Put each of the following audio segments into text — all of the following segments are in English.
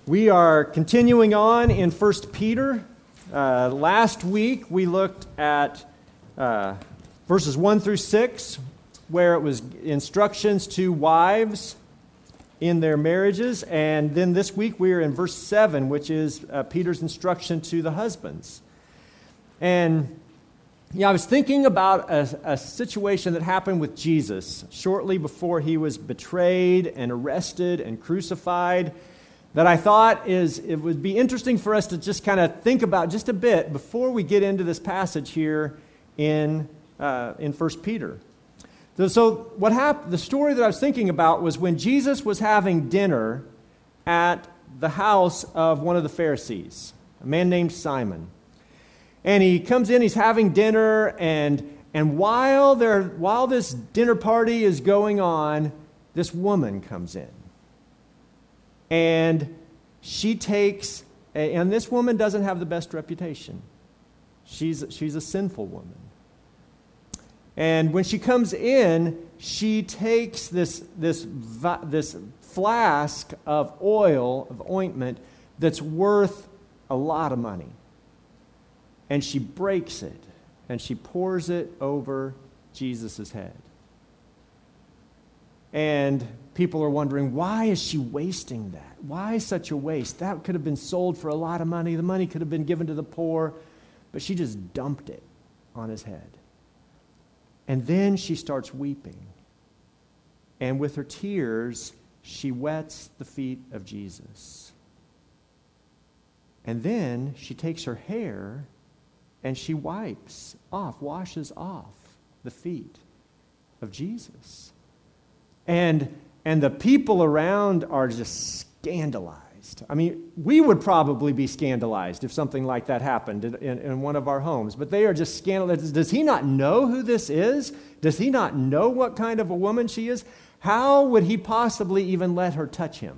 We are continuing on in 1 Peter. Last week we looked at verses 1 through 6, where it was instructions to wives in their marriages. And then this week we are in verse 7, which is Peter's instruction to the husbands. And I was thinking about a situation that happened with Jesus shortly before he was betrayed and arrested and crucified, that I thought it would be interesting for us to just kind of think about just a bit before we get into this passage here in 1 Peter. So what happened? The story that I was thinking about was when Jesus was having dinner at the house of one of the Pharisees, a man named Simon. And he comes in, he's having dinner, and while this dinner party is going on, this woman comes in. And she takes, and this woman doesn't have the best reputation. She's a sinful woman. And when she comes in, she takes this flask of oil, of ointment, that's worth a lot of money. And she breaks it, and she pours it over Jesus' head. And people are wondering, why is she wasting that? Why such a waste? That could have been sold for a lot of money. The money could have been given to the poor, but she just dumped it on his head. And then she starts weeping. And with her tears, she wets the feet of Jesus. And then she takes her hair and she washes off the feet of Jesus. And the people around are just scandalized. I mean, we would probably be scandalized if something like that happened in one of our homes. But they are just scandalized. Does he not know who this is? Does he not know what kind of a woman she is? How would he possibly even let her touch him?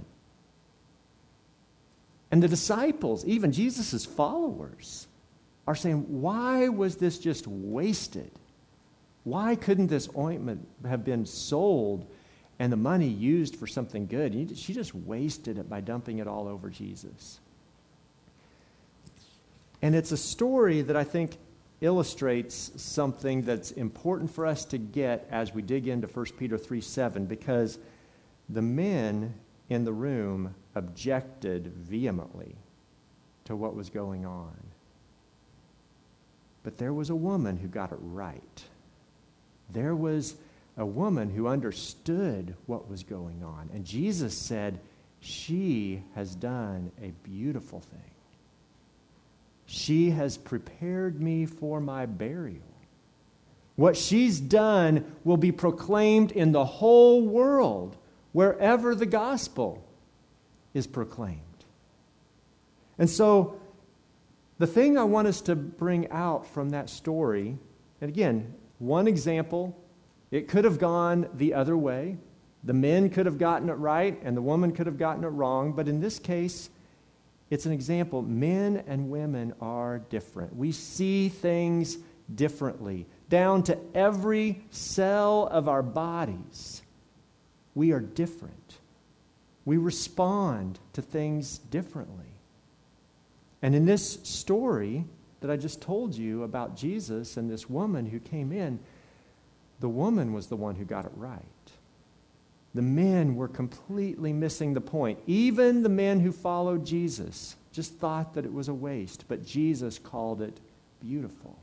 And the disciples, even Jesus' followers, are saying, why was this just wasted? Why couldn't this ointment have been sold and the money used for something good? She just wasted it by dumping it all over Jesus. And it's a story that I think illustrates something that's important for us to get as we dig into 1 Peter 3:7, because the men in the room objected vehemently to what was going on. But there was a woman who got it right. There was a woman who understood what was going on. And Jesus said, she has done a beautiful thing. She has prepared me for my burial. What she's done will be proclaimed in the whole world, wherever the gospel is proclaimed. And so, the thing I want us to bring out from that story, and again, one example, it could have gone the other way. The men could have gotten it right, and the woman could have gotten it wrong. But in this case, it's an example. Men and women are different. We see things differently. Down to every cell of our bodies, we are different. We respond to things differently. And in this story that I just told you about Jesus and this woman who came in, the woman was the one who got it right. The men were completely missing the point. Even the men who followed Jesus just thought that it was a waste, but Jesus called it beautiful.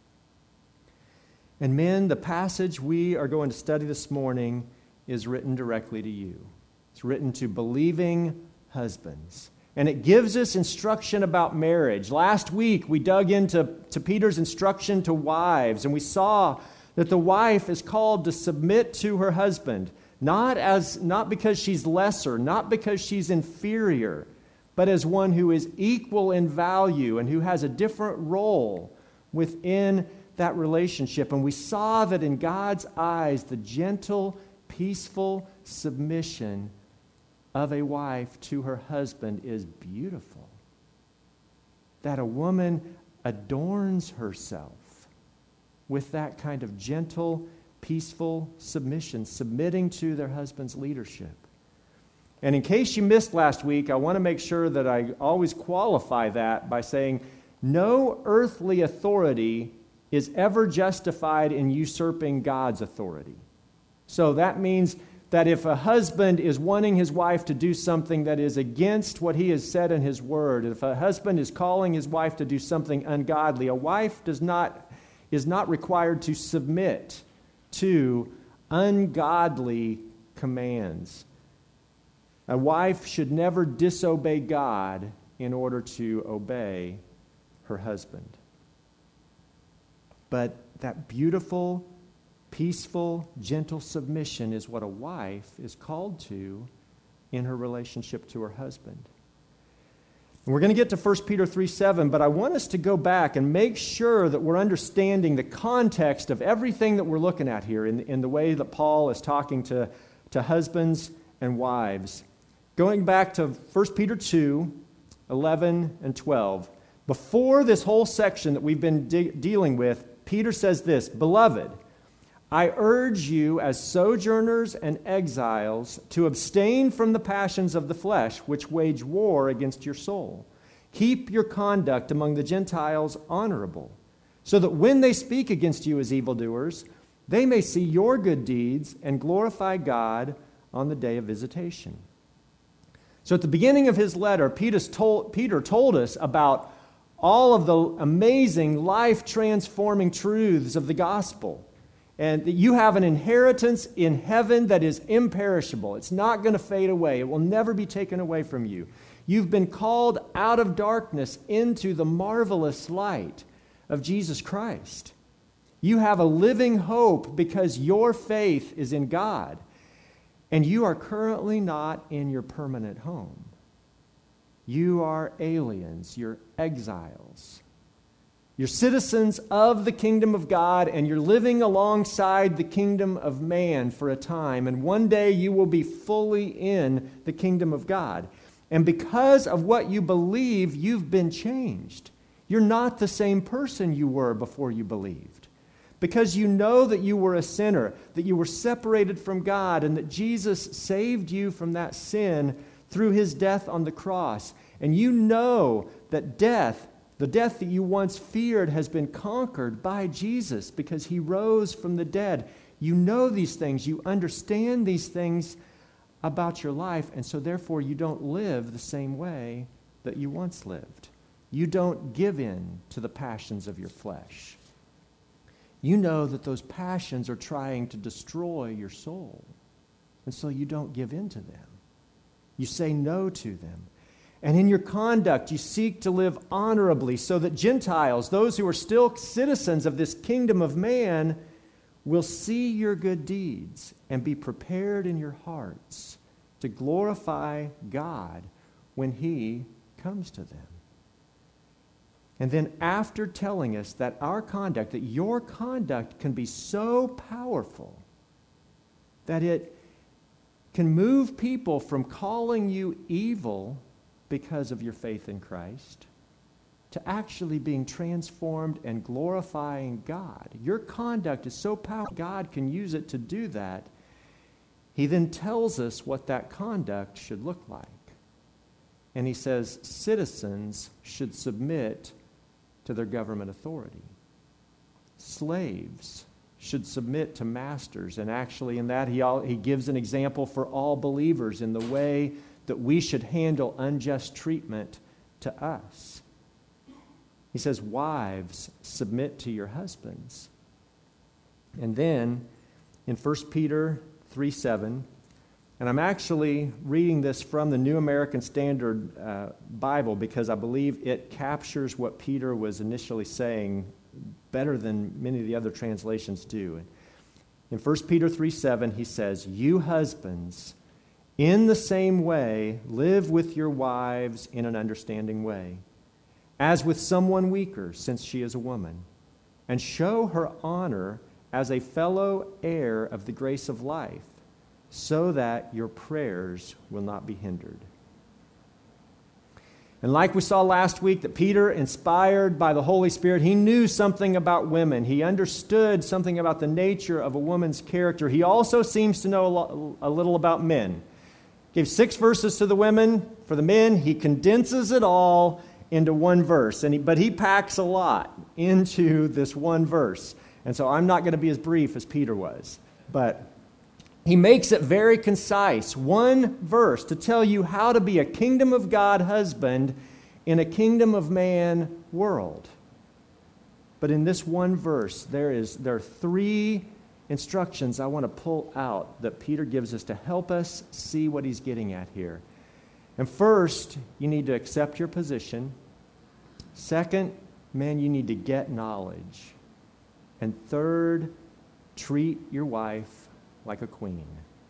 And men, the passage we are going to study this morning is written directly to you. It's written to believing husbands. And it gives us instruction about marriage. Last week, we dug into Peter's instruction to wives, and we saw that the wife is called to submit to her husband, not because she's lesser, not because she's inferior, but as one who is equal in value and who has a different role within that relationship. And we saw that in God's eyes, the gentle, peaceful submission of a wife to her husband is beautiful. That a woman adorns herself with that kind of gentle, peaceful submission, submitting to their husband's leadership. And in case you missed last week, I want to make sure that I always qualify that by saying no earthly authority is ever justified in usurping God's authority. So that means that if a husband is wanting his wife to do something that is against what he has said in his word, if a husband is calling his wife to do something ungodly, a wife is not required to submit to ungodly commands. A wife should never disobey God in order to obey her husband. But that beautiful, peaceful, gentle submission is what a wife is called to in her relationship to her husband. And we're going to get to 1 Peter 3:7, but I want us to go back and make sure that we're understanding the context of everything that we're looking at here in the way that Paul is talking to husbands and wives. Going back to 1 Peter 2:11 and 12. Before this whole section that we've been dealing with, Peter says this, "Beloved, I urge you as sojourners and exiles to abstain from the passions of the flesh, which wage war against your soul. Keep your conduct among the Gentiles honorable, so that when they speak against you as evildoers, they may see your good deeds and glorify God on the day of visitation." So at the beginning of his letter, Peter told us about all of the amazing, life-transforming truths of the gospel. And that you have an inheritance in heaven that is imperishable. It's not going to fade away. It will never be taken away from you. You've been called out of darkness into the marvelous light of Jesus Christ. You have a living hope because your faith is in God. And you are currently not in your permanent home. You are aliens. You're exiles. You're citizens of the kingdom of God, and you're living alongside the kingdom of man for a time. And one day you will be fully in the kingdom of God. And because of what you believe, you've been changed. You're not the same person you were before you believed. Because you know that you were a sinner, that you were separated from God, and that Jesus saved you from that sin through his death on the cross. And you know that death, the death that you once feared, has been conquered by Jesus because he rose from the dead. You know these things. You understand these things about your life, and so therefore you don't live the same way that you once lived. You don't give in to the passions of your flesh. You know that those passions are trying to destroy your soul, and so you don't give in to them. You say no to them. And in your conduct, you seek to live honorably so that Gentiles, those who are still citizens of this kingdom of man, will see your good deeds and be prepared in your hearts to glorify God when he comes to them. And then after telling us that our conduct, that your conduct can be so powerful that it can move people from calling you evil because of your faith in Christ to actually being transformed and glorifying God. Your conduct is so powerful, God can use it to do that. He then tells us what that conduct should look like. And he says citizens should submit to their government authority. Slaves should submit to masters. And actually in that he gives an example for all believers in the way that we should handle unjust treatment to us. He says, wives, submit to your husbands. And then in 1 Peter 3:7, and I'm actually reading this from the New American Standard Bible because I believe it captures what Peter was initially saying better than many of the other translations do. In 1 Peter 3:7, he says, "You husbands, in the same way, live with your wives in an understanding way, as with someone weaker, since she is a woman, and show her honor as a fellow heir of the grace of life, so that your prayers will not be hindered." And like we saw last week, that Peter, inspired by the Holy Spirit, he knew something about women. He understood something about the nature of a woman's character. He also seems to know a little about men. Gave 6 verses to the women. For the men, he condenses it all into one verse. But he packs a lot into this one verse. And so I'm not going to be as brief as Peter was. But he makes it very concise. One verse to tell you how to be a kingdom of God husband in a kingdom of man world. But in this one verse, there are 3 instructions I want to pull out that Peter gives us to help us see what he's getting at here. And first, you need to accept your position. Second, man, you need to get knowledge. And third, treat your wife like a queen.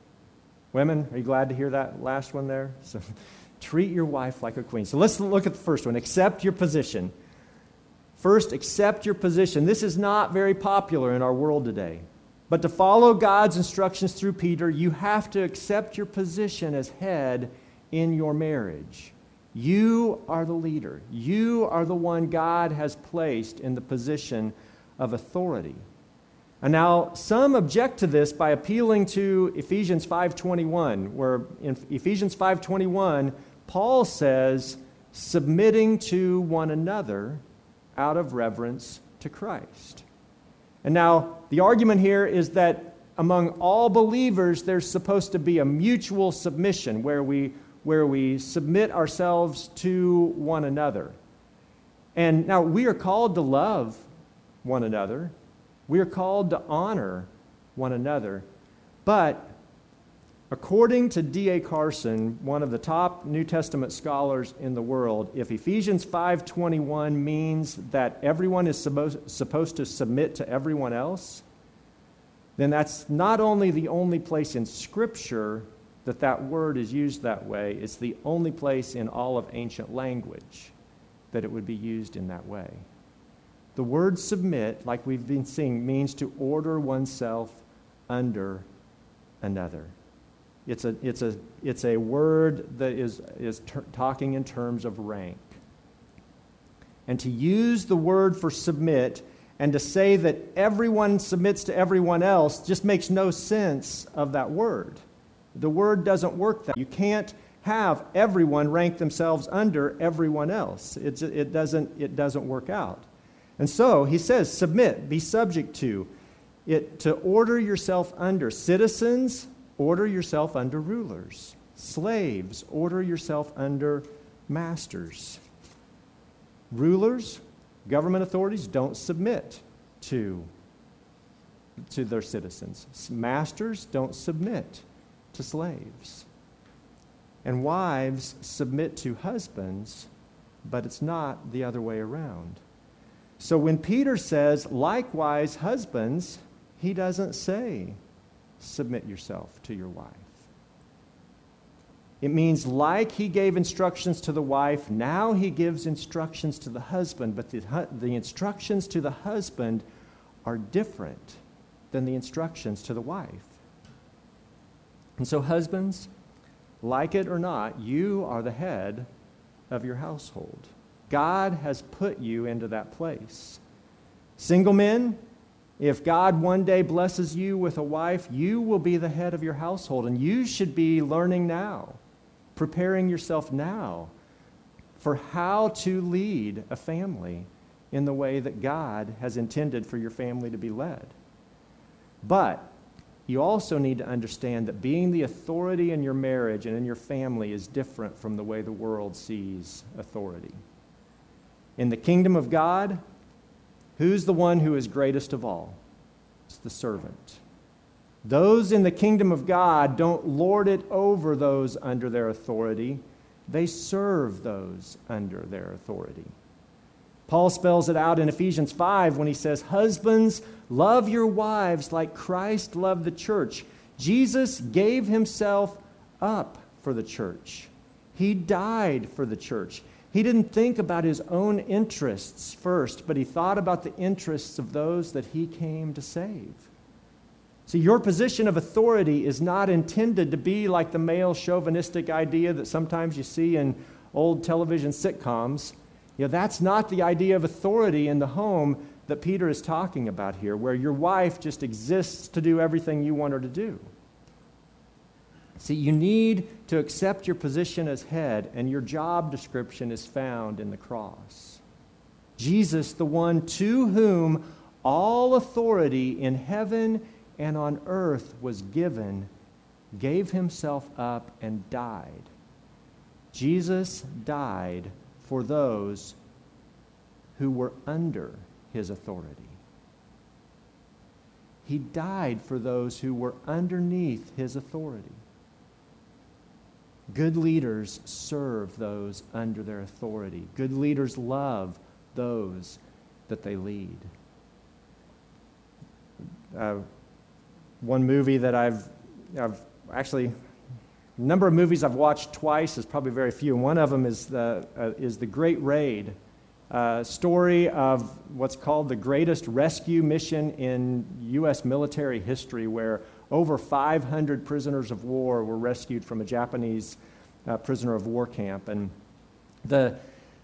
Women, are you glad to hear that last one there? So, treat your wife like a queen. So let's look at the first one. Accept your position. First, accept your position. This is not very popular in our world today. But to follow God's instructions through Peter, you have to accept your position as head in your marriage. You are the leader. You are the one God has placed in the position of authority. And now, some object to this by appealing to Ephesians 5:21, where in Ephesians 5:21, Paul says, submitting to one another out of reverence to Christ. And now, the argument here is that among all believers, there's supposed to be a mutual submission where we submit ourselves to one another. And now, we are called to love one another. We are called to honor one another. But according to D.A. Carson, one of the top New Testament scholars in the world, if Ephesians 5:21 means that everyone is supposed to submit to everyone else, then that's not only the only place in Scripture that word is used that way, it's the only place in all of ancient language that it would be used in that way. The word submit, like we've been seeing, means to order oneself under another. It's a word that is talking in terms of rank. And to use the word for submit and to say that everyone submits to everyone else just makes no sense of that word. The word doesn't work that way. You can't have everyone rank themselves under everyone else. It doesn't work out. And so he says, submit, be subject to it, to order yourself under. Citizens, order yourself under rulers. Slaves, order yourself under masters. Rulers, government authorities, don't submit to their citizens. Masters don't submit to slaves. And wives submit to husbands, but it's not the other way around. So when Peter says, likewise, husbands, he doesn't say, submit yourself to your wife. It means like he gave instructions to the wife, now he gives instructions to the husband, but the instructions to the husband are different than the instructions to the wife. And so husbands, like it or not, you are the head of your household. God has put you into that place. Single men, if God one day blesses you with a wife, you will be the head of your household, and you should be learning now, preparing yourself now for how to lead a family in the way that God has intended for your family to be led. But you also need to understand that being the authority in your marriage and in your family is different from the way the world sees authority. In the kingdom of God, who's the one who is greatest of all? It's the servant. Those in the kingdom of God don't lord it over those under their authority. They serve those under their authority. Paul spells it out in Ephesians 5 when he says, husbands, love your wives like Christ loved the church. Jesus gave himself up for the church. He died for the church. He didn't think about his own interests first, but he thought about the interests of those that he came to save. See, your position of authority is not intended to be like the male chauvinistic idea that sometimes you see in old television sitcoms. You know, that's not the idea of authority in the home that Peter is talking about here, where your wife just exists to do everything you want her to do. See, you need to accept your position as head, and your job description is found in the cross. Jesus, the one to whom all authority in heaven and on earth was given, gave himself up and died. Jesus died for those who were under his authority. He died for those who were underneath his authority. Good leaders serve those under their authority. Good leaders love those that they lead. One movie that I've actually, a number of movies I've watched twice is probably very few. And one of them is the Great Raid, story of what's called the greatest rescue mission in U.S. military history, where over 500 prisoners of war were rescued from a Japanese prisoner of war camp. And the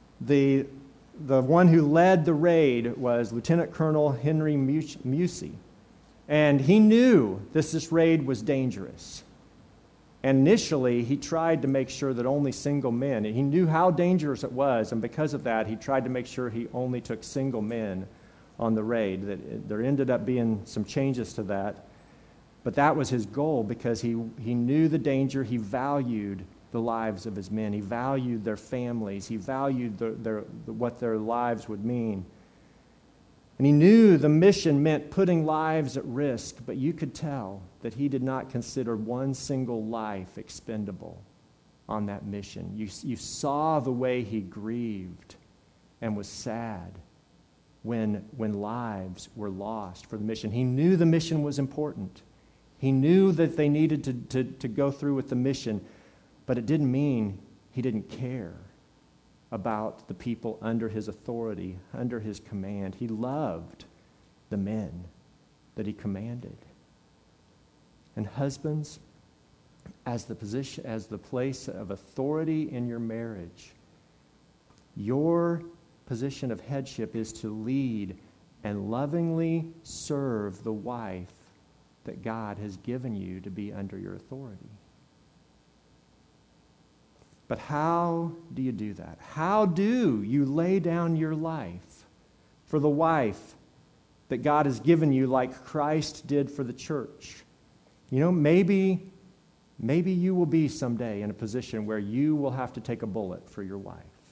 one who led the raid was Lieutenant Colonel Henry Musey. And he knew this raid was dangerous. And initially, he tried to make sure that only single men, and he knew how dangerous it was, and because of that, he tried to make sure he only took single men on the raid. There ended up being some changes to that, but that was his goal because he knew the danger. He valued the lives of his men. He valued their families. He valued what their lives would mean. And he knew the mission meant putting lives at risk, but you could tell that he did not consider one single life expendable on that mission. You saw the way he grieved and was sad when lives were lost for the mission. He knew the mission was important. He knew that they needed to go through with the mission, but it didn't mean he didn't care about the people under his authority, under his command. He loved the men that he commanded. And husbands, as the place of authority in your marriage, your position of headship is to lead and lovingly serve the wife that God has given you to be under your authority. But how do you do that? How do you lay down your life for the wife that God has given you like Christ did for the church? You know, maybe you will be someday in a position where you will have to take a bullet for your wife.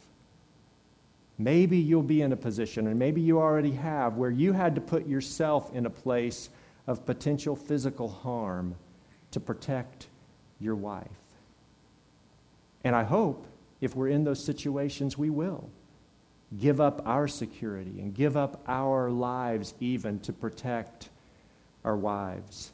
Maybe you'll be in a position, and maybe you already have, where you had to put yourself in a place of potential physical harm to protect your wife. And I hope if we're in those situations, we will give up our security and give up our lives even to protect our wives.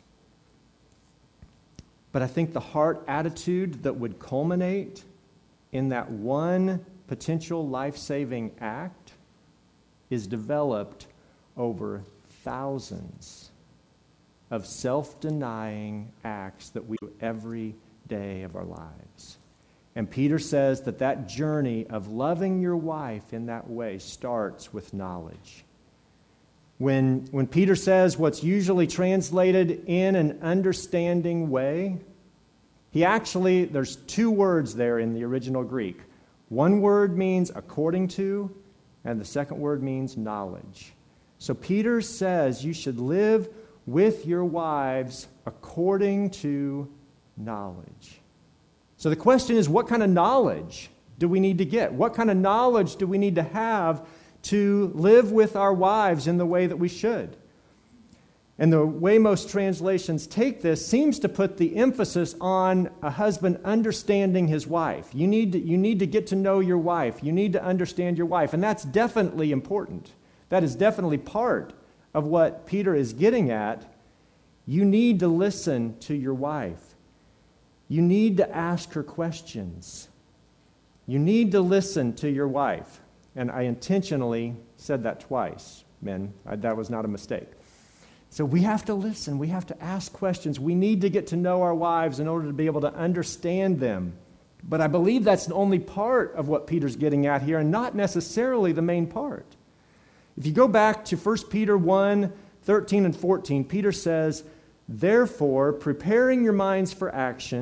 But I think the heart attitude that would culminate in that one potential life-saving act is developed over thousands of self-denying acts that we do every day of our lives. And Peter says that journey of loving your wife in that way starts with knowledge. When Peter says what's usually translated in an understanding way, there's two words there in the original Greek. One word means according to, and the second word means knowledge. So Peter says you should live with your wives according to knowledge. So the question is, what kind of knowledge do we need to get? What kind of knowledge do we need to have to live with our wives in the way that we should? And the way most translations take this seems to put the emphasis on a husband understanding his wife. You need to get to know your wife. You need to understand your wife. And that's definitely important. That is definitely part of what Peter is getting at. You need to listen to your wife. You need to ask her questions. You need to listen to your wife. And I intentionally said that twice, men. That was not a mistake. So we have to listen. We have to ask questions. We need to get to know our wives in order to be able to understand them. But I believe that's only part of what Peter's getting at here and not necessarily the main part. If you go back to 1 Peter 1, 13 and 14, Peter says, "Therefore, preparing your minds for action,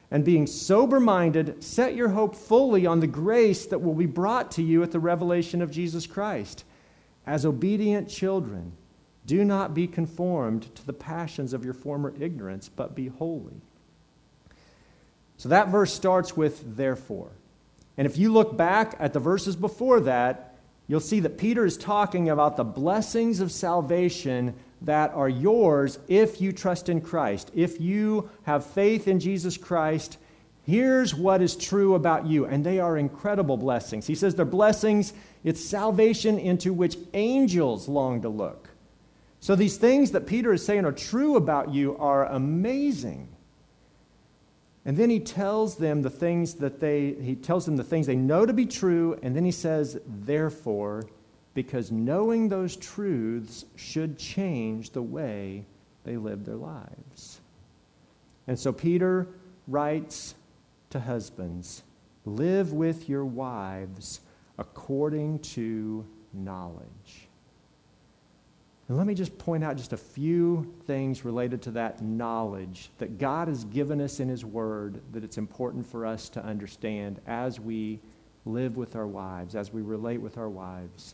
And being sober-minded, set your hope fully on the grace that will be brought to you at the revelation of Jesus Christ. As obedient children, do not be conformed to the passions of your former ignorance, but be holy. So that verse starts with therefore. And if you look back at the verses before that, you'll see that Peter is talking about the blessings of salvation that are yours if you trust in Christ. If you have faith in Jesus Christ, here's what is true about you. And they are incredible blessings. He says they're blessings. It's salvation into which angels long to look. So these things that Peter is saying are true about you are amazing. And then he tells them the things they know to be true, and then he says, therefore, because knowing those truths should change the way they live their lives. And so Peter writes to husbands, live with your wives according to knowledge. And let me just point out just a few things related to that knowledge that God has given us in His Word that it's important for us to understand as we live with our wives, as we relate with our wives.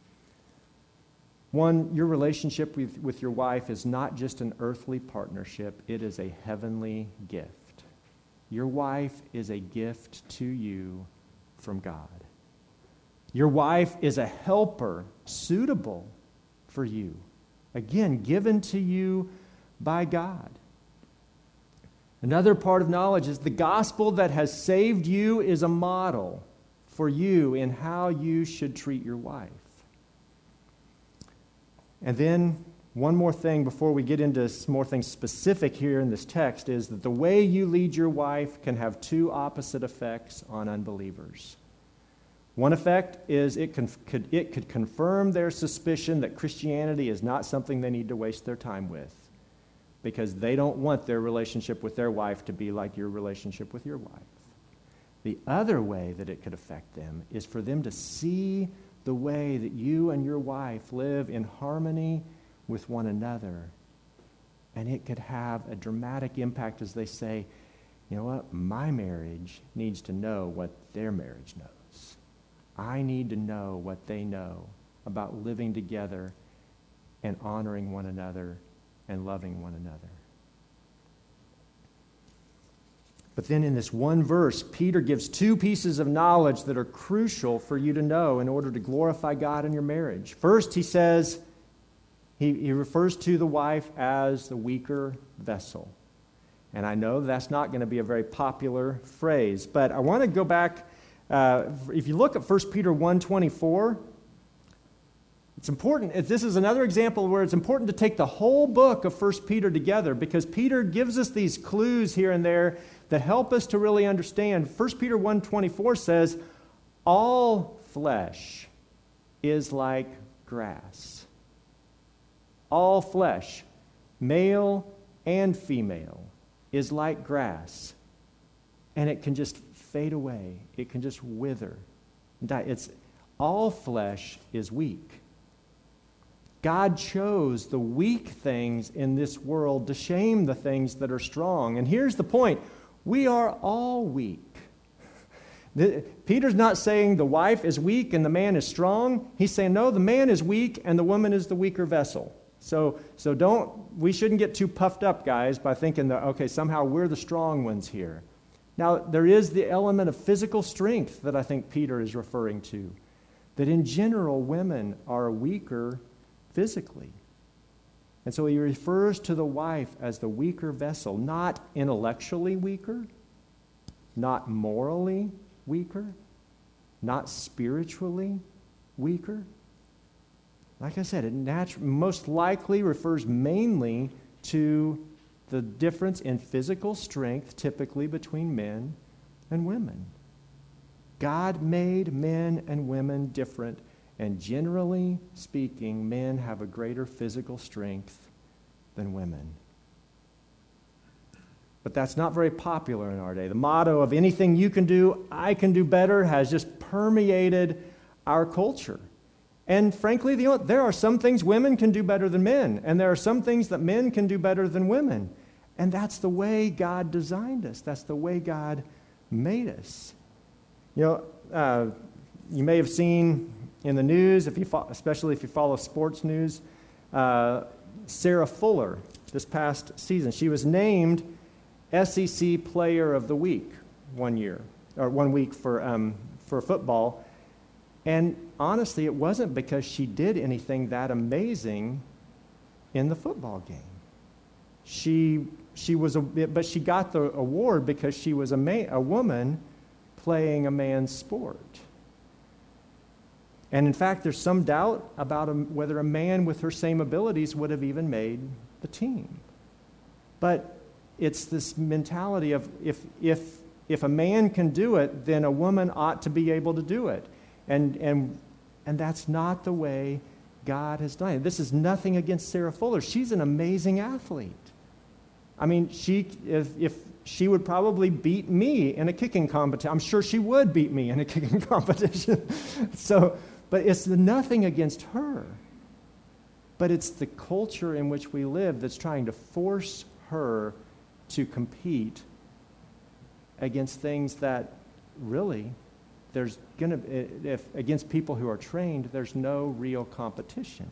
One, your relationship with your wife is not just an earthly partnership, it is a heavenly gift. Your wife is a gift to you from God. Your wife is a helper suitable for you. Again, given to you by God. Another part of knowledge is the gospel that has saved you is a model for you in how you should treat your wife. And then one more thing before we get into some more things specific here in this text is that the way you lead your wife can have two opposite effects on unbelievers. One effect is it could confirm their suspicion that Christianity is not something they need to waste their time with because they don't want their relationship with their wife to be like your relationship with your wife. The other way that it could affect them is for them to see the way that you and your wife live in harmony with one another. And it could have a dramatic impact as they say, you know what, my marriage needs to know what their marriage knows. I need to know what they know about living together and honoring one another and loving one another. But then in this one verse, Peter gives two pieces of knowledge that are crucial for you to know in order to glorify God in your marriage. First, he says, he refers to the wife as the weaker vessel. And I know that's not going to be a very popular phrase, but I want to go back. If you look at 1 Peter 1:24, it's important. This is another example where it's important to take the whole book of 1 Peter together because Peter gives us these clues here and there that help us to really understand. 1 Peter 1:24 says, all flesh is like grass. All flesh, male and female, is like grass. And it can just fade away. It can just wither and die. All flesh is weak. God chose the weak things in this world to shame the things that are strong. And here's the point. We are all weak. Peter's not saying the wife is weak and the man is strong. He's saying, no, the man is weak and the woman is the weaker vessel. So we shouldn't get too puffed up, guys, by thinking that, okay, somehow we're the strong ones here. Now, there is the element of physical strength that I think Peter is referring to, that in general, women are weaker physically. And so he refers to the wife as the weaker vessel, not intellectually weaker, not morally weaker, not spiritually weaker. Like I said, it most likely refers mainly to the difference in physical strength typically between men and women. God made men and women different, and generally speaking, men have a greater physical strength than women. But that's not very popular in our day. The motto of anything you can do, I can do better has just permeated our culture. And frankly, there are some things women can do better than men, and there are some things that men can do better than women. And that's the way God designed us. That's the way God made us. You may have seen in the news, especially if you follow sports news, Sarah Fuller this past season. She was named SEC Player of the Week 1 week for football. And honestly, it wasn't because she did anything that amazing in the football game. But she got the award because she was a woman playing a man's sport. And in fact, there's some doubt about whether a man with her same abilities would have even made the team. But it's this mentality of if a man can do it, then a woman ought to be able to do it. And that's not the way God has done it. This is nothing against Sarah Fuller. She's an amazing athlete. I mean, if she would probably beat me in a kicking competition. I'm sure she would beat me in a kicking competition. But it's nothing against her. But it's the culture in which we live that's trying to force her to compete against things that really against people who are trained, there's no real competition.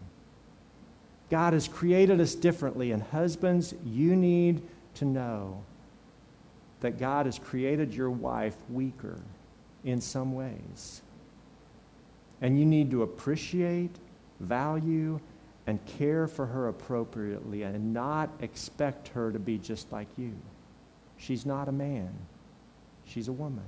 God has created us differently, and husbands, you need to know that God has created your wife weaker in some ways. And you need to appreciate, value, and care for her appropriately and not expect her to be just like you. She's not a man. She's a woman.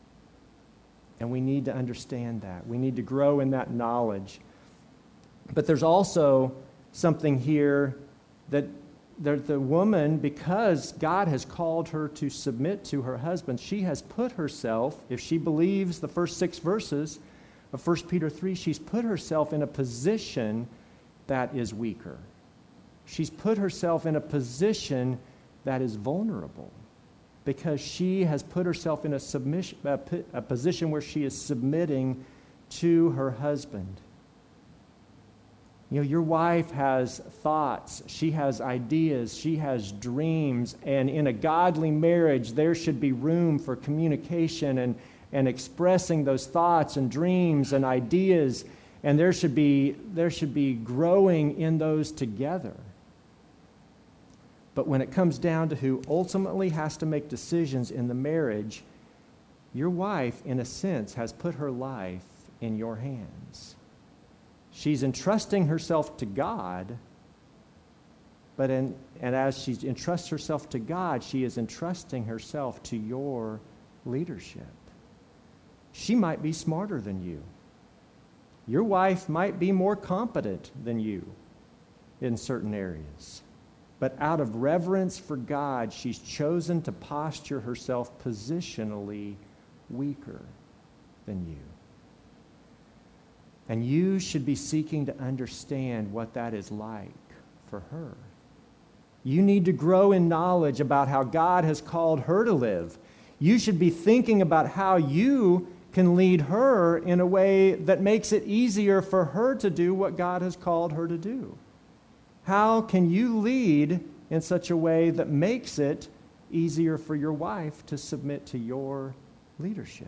And we need to understand that. We need to grow in that knowledge. But there's also something here that the woman, because God has called her to submit to her husband, she has put herself, if she believes the first 6 verses of 1 Peter 3, she's put herself in a position that is weaker. She's put herself in a position that is vulnerable because she has put herself in a position where she is submitting to her husband. You know, your wife has thoughts, she has ideas, she has dreams, and in a godly marriage, there should be room for communication and expressing those thoughts and dreams and ideas, and there should be growing in those together. But when it comes down to who ultimately has to make decisions in the marriage, your wife, in a sense, has put her life in your hands. She's entrusting herself to God, and as she entrusts herself to God, she is entrusting herself to your leadership. She might be smarter than you. Your wife might be more competent than you in certain areas. But out of reverence for God, she's chosen to posture herself positionally weaker than you. And you should be seeking to understand what that is like for her. You need to grow in knowledge about how God has called her to live. You should be thinking about how you can lead her in a way that makes it easier for her to do what God has called her to do. How can you lead in such a way that makes it easier for your wife to submit to your leadership?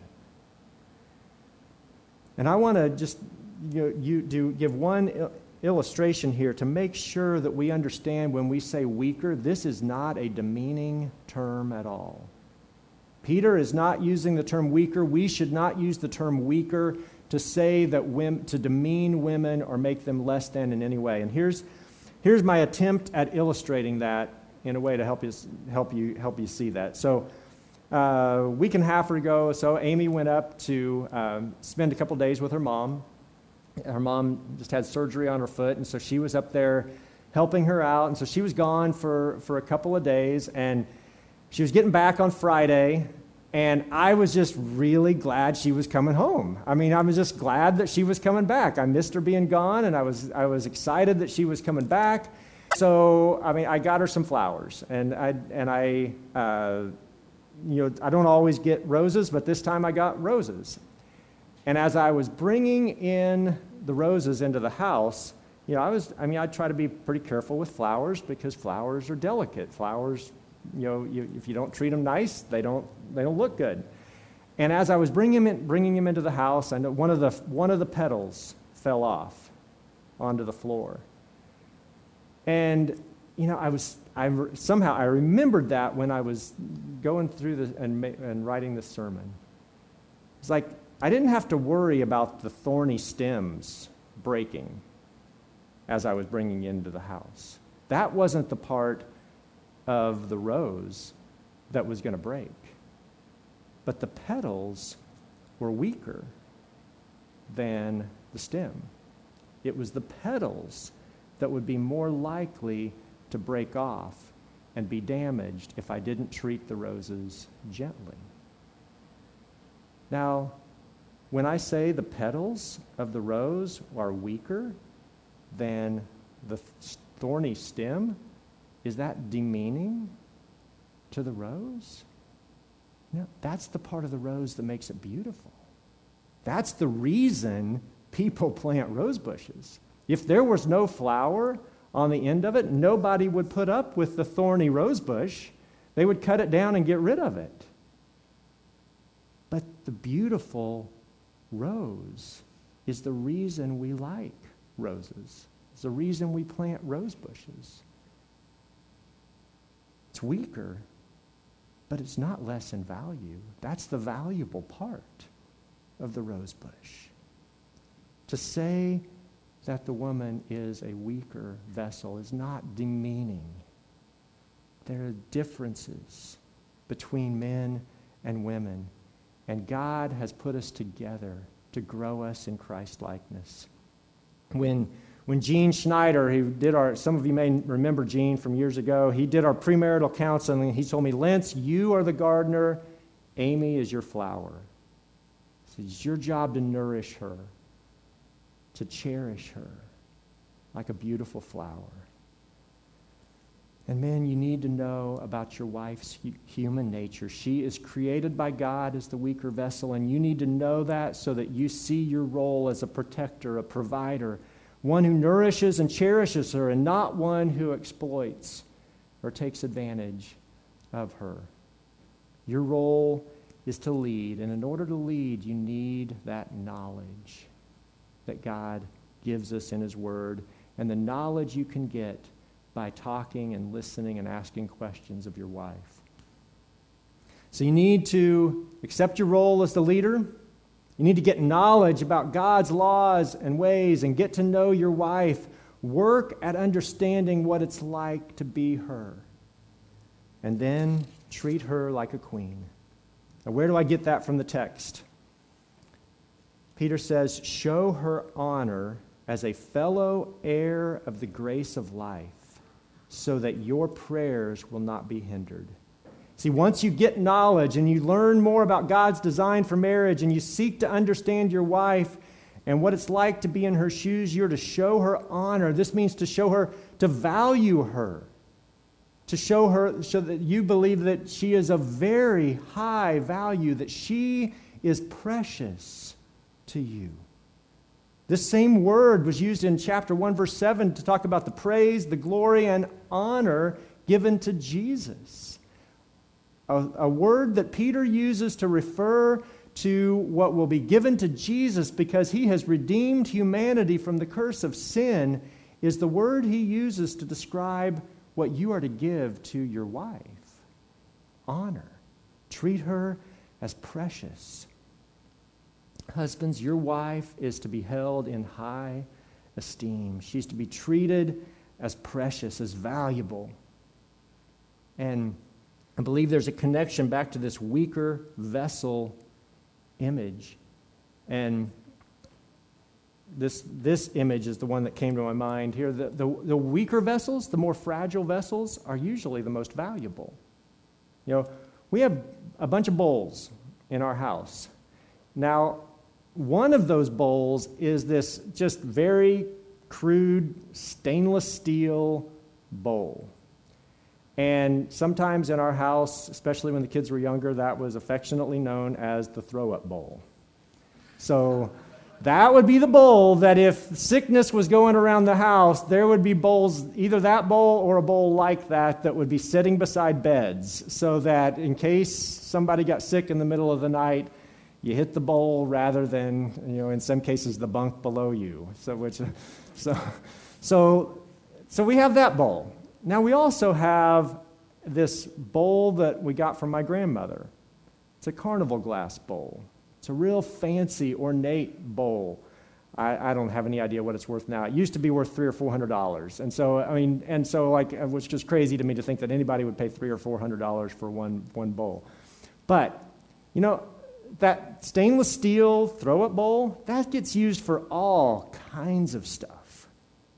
And I want to just give one illustration here to make sure that we understand when we say weaker, this is not a demeaning term at all. Peter is not using the term weaker. We should not use the term weaker to say that to demean women or make them less than in any way. And here's my attempt at illustrating that in a way to help you see that. So a week and a half ago or so, Amy went up to spend a couple days with her mom. Her mom just had surgery on her foot, and so she was up there helping her out. And so she was gone for a couple of days, and she was getting back on Friday, and I was just really glad she was coming home. I mean, I was just glad that she was coming back. I missed her being gone, and I was excited that she was coming back. So, I mean, I got her some flowers, and I don't always get roses, but this time I got roses. And as I was bringing in the roses into the house, I try to be pretty careful with flowers because flowers are delicate. Flowers, if you don't treat them nice, they don't look good. And as I was bringing him into the house, I know one of the petals fell off onto the floor. And I remembered that when I was going through and writing this sermon. It's like I didn't have to worry about the thorny stems breaking as I was bringing it into the house. That wasn't the part of the rose that was going to break. But the petals were weaker than the stem. It was the petals that would be more likely to break off and be damaged if I didn't treat the roses gently. Now, when I say the petals of the rose are weaker than the thorny stem, is that demeaning to the rose? No, that's the part of the rose that makes it beautiful. That's the reason people plant rose bushes. If there was no flower on the end of it, nobody would put up with the thorny rose bush. They would cut it down and get rid of it. But the beautiful rose is the reason we like roses. It's the reason we plant rose bushes. It's weaker, but it's not less in value. That's the valuable part of the rose bush. To say that the woman is a weaker vessel is not demeaning. There are differences between men and women, and God has put us together to grow us in Christ-likeness. When Gene Schneider, some of you may remember Gene from years ago, he did our premarital counseling. He told me, Lentz, you are the gardener, Amy is your flower. So it's your job to nourish her, to cherish her like a beautiful flower. And men, you need to know about your wife's human nature. She is created by God as the weaker vessel, and you need to know that so that you see your role as a protector, a provider, one who nourishes and cherishes her, and not one who exploits or takes advantage of her. Your role is to lead, and in order to lead, you need that knowledge that God gives us in His Word, and the knowledge you can get by talking and listening and asking questions of your wife. So you need to accept your role as the leader. You need to get knowledge about God's laws and ways and get to know your wife. Work at understanding what it's like to be her. And then treat her like a queen. Now, where do I get that from the text? Peter says, show her honor as a fellow heir of the grace of life, so that your prayers will not be hindered. See, once you get knowledge and you learn more about God's design for marriage and you seek to understand your wife and what it's like to be in her shoes, you're to show her honor. This means to show her, to value her, to show her so that you believe that she is of very high value, that she is precious to you. This same word was used in chapter 1, verse 7 to talk about the praise, the glory, and honor given to Jesus. A word that Peter uses to refer to what will be given to Jesus because he has redeemed humanity from the curse of sin is the word he uses to describe what you are to give to your wife. Honor. Treat her as precious. Husbands, your wife is to be held in high esteem. She's to be treated as precious, as valuable. And I believe there's a connection back to this weaker vessel image. And this image is the one that came to my mind here. The weaker vessels, the more fragile vessels, are usually the most valuable. We have a bunch of bowls in our house. Now, one of those bowls is this just very crude stainless steel bowl. And sometimes in our house, especially when the kids were younger, that was affectionately known as the throw-up bowl. So, That would be the bowl that if sickness was going around the house, there would be bowls, either that bowl or a bowl like that would be sitting beside beds, so that in case somebody got sick in the middle of the night, you hit the bowl rather than, in some cases, the bunk below you. So we have that bowl. Now we also have this bowl that we got from my grandmother. It's a carnival glass bowl. It's a real fancy, ornate bowl. I don't have any idea what it's worth now. It used to be worth $300 or $400, and so it was just crazy to me to think that anybody would pay $300 or $400 for one bowl. But that stainless steel throw-up bowl, that gets used for all kinds of stuff.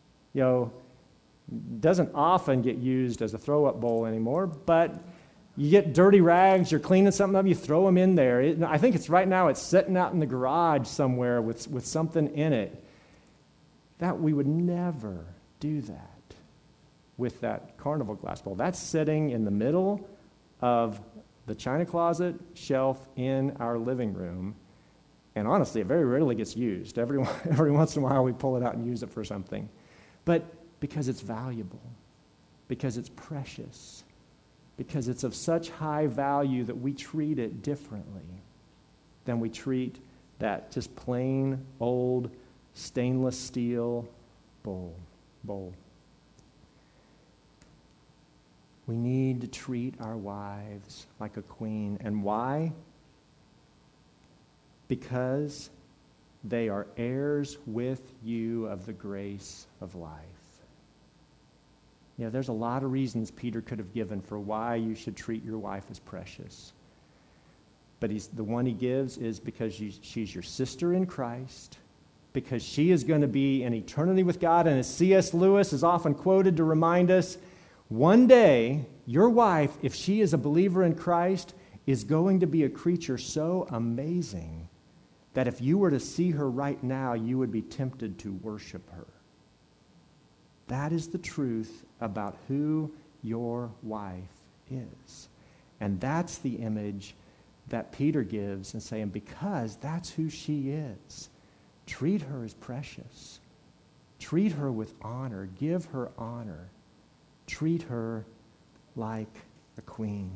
Doesn't often get used as a throw-up bowl anymore, but you get dirty rags, you're cleaning something up, you throw them in there. I think right now it's sitting out in the garage somewhere with something in it. That we would never do that with that carnival glass bowl. That's sitting in the middle of the china closet shelf in our living room. And honestly, it very rarely gets used. Every once in a while we pull it out and use it for something. But because it's valuable, because it's precious, because it's of such high value that we treat it differently than we treat that just plain old stainless steel bowl. We need to treat our wives like a queen. And why? Because they are heirs with you of the grace of life. There's a lot of reasons Peter could have given for why you should treat your wife as precious. But the one he gives is because she's your sister in Christ, because she is going to be in eternity with God. And as C.S. Lewis is often quoted to remind us, one day, your wife, if she is a believer in Christ, is going to be a creature so amazing that if you were to see her right now, you would be tempted to worship her. That is the truth about who your wife is. And that's the image that Peter gives in saying, because that's who she is, treat her as precious. Treat her with honor. Give her honor. Treat her like a queen.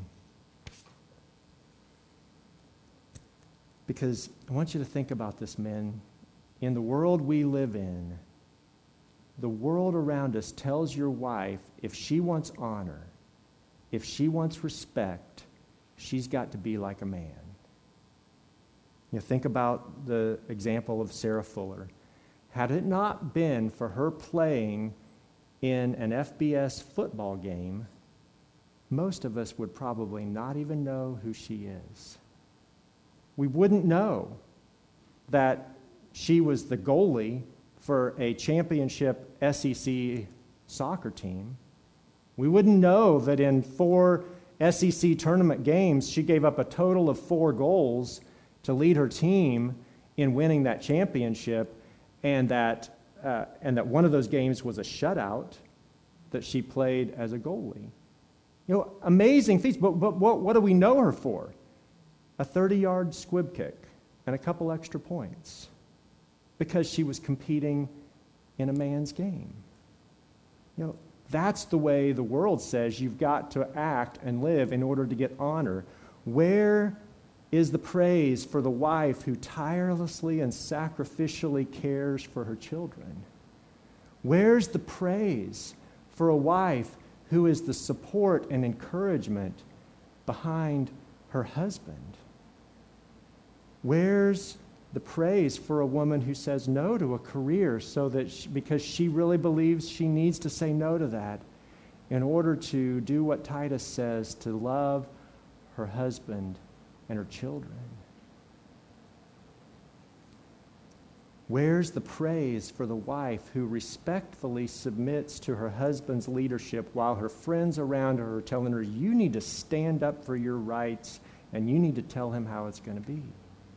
Because I want you to think about this, men. In the world we live in, the world around us tells your wife if she wants honor, if she wants respect, she's got to be like a man. Think about the example of Sarah Fuller. Had it not been for her playing in an FBS football game, most of us would probably not even know who she is. We wouldn't know that she was the goalie for a championship SEC soccer team. We wouldn't know that in 4 SEC tournament games, she gave up a total of 4 goals to lead her team in winning that championship, and that one of those games was a shutout that she played as a goalie. Amazing things, but what do we know her for? A 30-yard squib kick and a couple extra points, because she was competing in a man's game. That's the way the world says you've got to act and live in order to get honor. Where is the praise for the wife who tirelessly and sacrificially cares for her children? Where's the praise for a wife who is the support and encouragement behind her husband? Where's the praise for a woman who says no to a career because she really believes she needs to say no to that in order to do what Titus says, to love her husband and her children? Where's the praise for the wife who respectfully submits to her husband's leadership while her friends around her are telling her, you need to stand up for your rights and you need to tell him how it's going to be?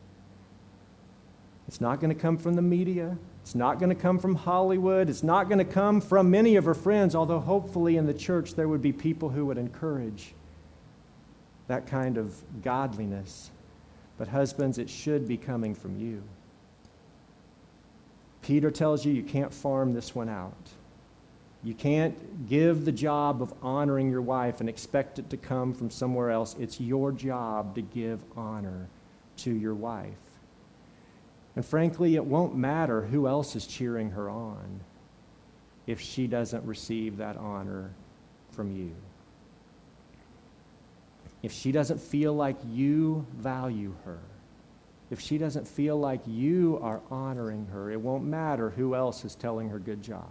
It's not going to come from the media. It's not going to come from Hollywood. It's not going to come from many of her friends, although hopefully in the church there would be people who would encourage that kind of godliness. But husbands, it should be coming from you. Peter tells you can't farm this one out. You can't give the job of honoring your wife and expect it to come from somewhere else. It's your job to give honor to your wife. And frankly, it won't matter who else is cheering her on if she doesn't receive that honor from you. If she doesn't feel like you value her, if she doesn't feel like you are honoring her, it won't matter who else is telling her good job.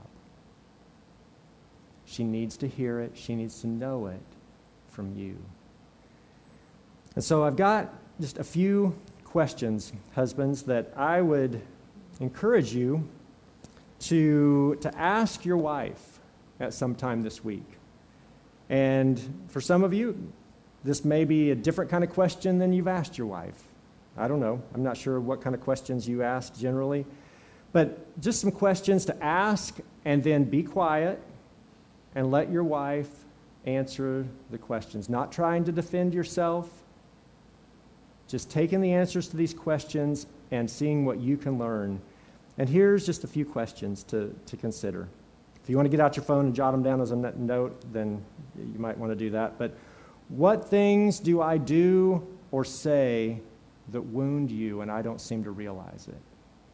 She needs to hear it. She needs to know it from you. And so I've got just a few questions, husbands, that I would encourage you to ask your wife at some time this week. And for some of you, this may be a different kind of question than you've asked your wife. I don't know. I'm not sure what kind of questions you ask generally. But just some questions to ask, and then be quiet and let your wife answer the questions. Not trying to defend yourself, just taking the answers to these questions and seeing what you can learn. And here's just a few questions to consider. If you want to get out your phone and jot them down as a note, then you might want to do that. But what things do I do or say that wound you and I don't seem to realize it?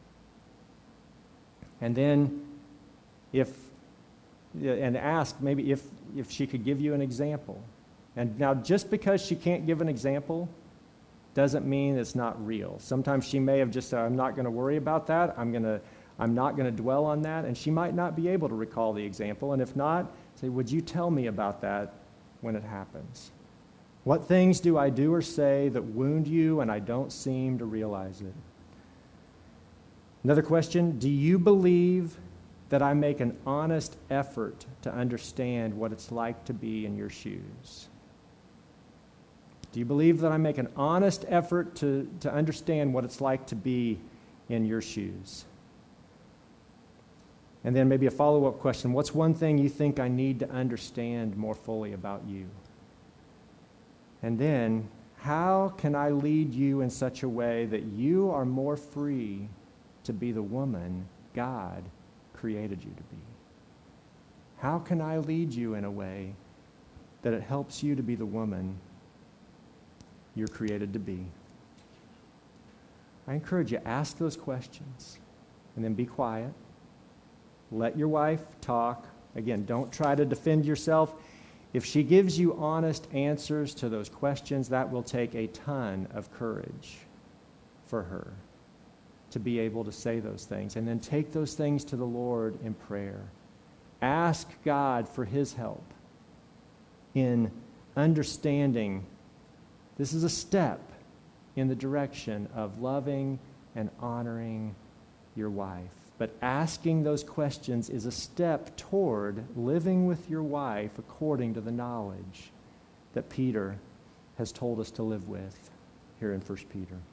And then ask maybe if she could give you an example. And now just because she can't give an example doesn't mean it's not real. Sometimes she may have just said, I'm not going to worry about that. I'm not going to dwell on that. And she might not be able to recall the example. And if not, say, would you tell me about that when it happens? What things do I do or say that wound you and I don't seem to realize it? Another question, do you believe that I make an honest effort to understand what it's like to be in your shoes? Do you believe that I make an honest effort to understand what it's like to be in your shoes? And then maybe a follow-up question, what's one thing you think I need to understand more fully about you? And then, how can I lead you in such a way that you are more free to be the woman God created you to be? How can I lead you in a way that it helps you to be the woman you're created to be? I encourage you, ask those questions and then be quiet. Let your wife talk. Again, don't try to defend yourself. If she gives you honest answers to those questions, that will take a ton of courage for her to be able to say those things. And then take those things to the Lord in prayer. Ask God for His help in understanding this is a step in the direction of loving and honoring your wife. But asking those questions is a step toward living with your wife according to the knowledge that Peter has told us to live with here in 1 Peter.